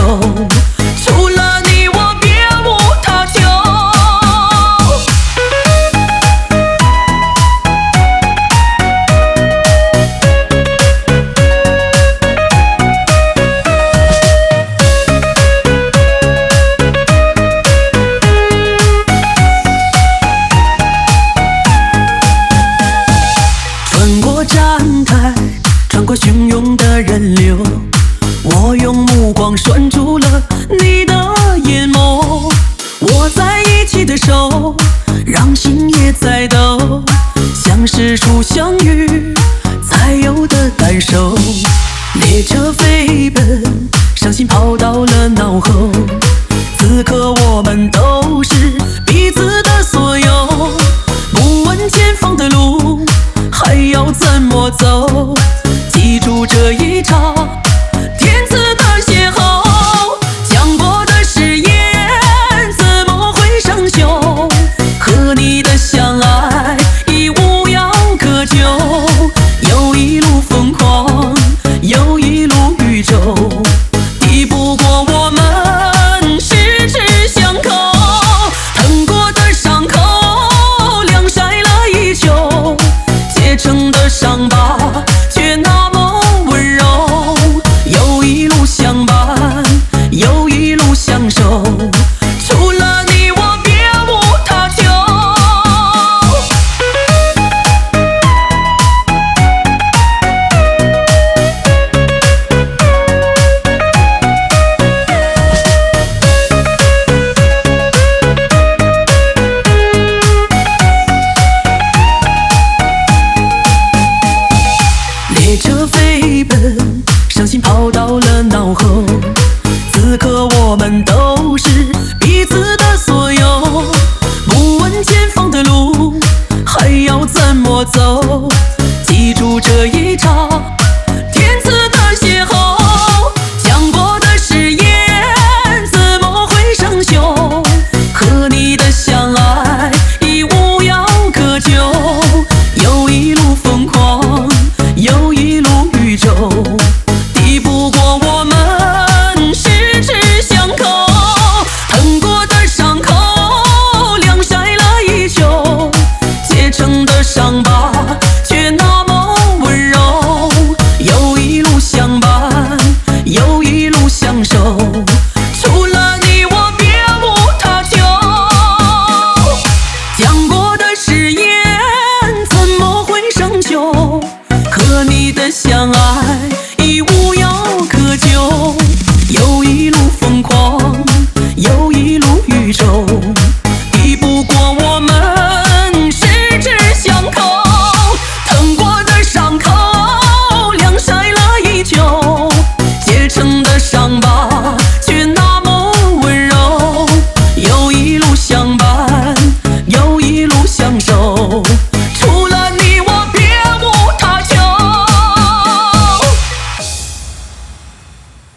手，除了你我别无他求。穿过站台，穿过汹涌的人流，我用目光拴住了你的眼眸。握在一起的手，让心也在抖，像是初相遇才有的感受。列车飞奔，伤心跑到了脑后，此刻我们都是彼此的所有。不问前方的路还要怎么走，记住这一场天赐的邂逅。讲过的誓言怎么会生锈，和你的相爱已无药可救。有一路疯狂，有一路宇宙，抵不过我们十指相扣。疼过的伤口晾晒了已久，结成的伤疤却那么温柔。有一路相伴，有一路相守，除了你我别无他求。列车飞奔，伤心跑到了脑后，此刻我们都是彼此的所有。不问前方的路还要怎么走，记住这一场天赐的邂逅。讲过的誓言怎么会生锈，和你的相爱已无药可救。有一路疯狂，有一路宇宙，抵不过我们十指相扣。疼过的伤口晾晒了已久，结成的伤疤却那么温柔。有一路相伴，有一路相守，除了你我别无他求。讲过的誓言怎么会生锈，和你的相爱已无药可救。有一路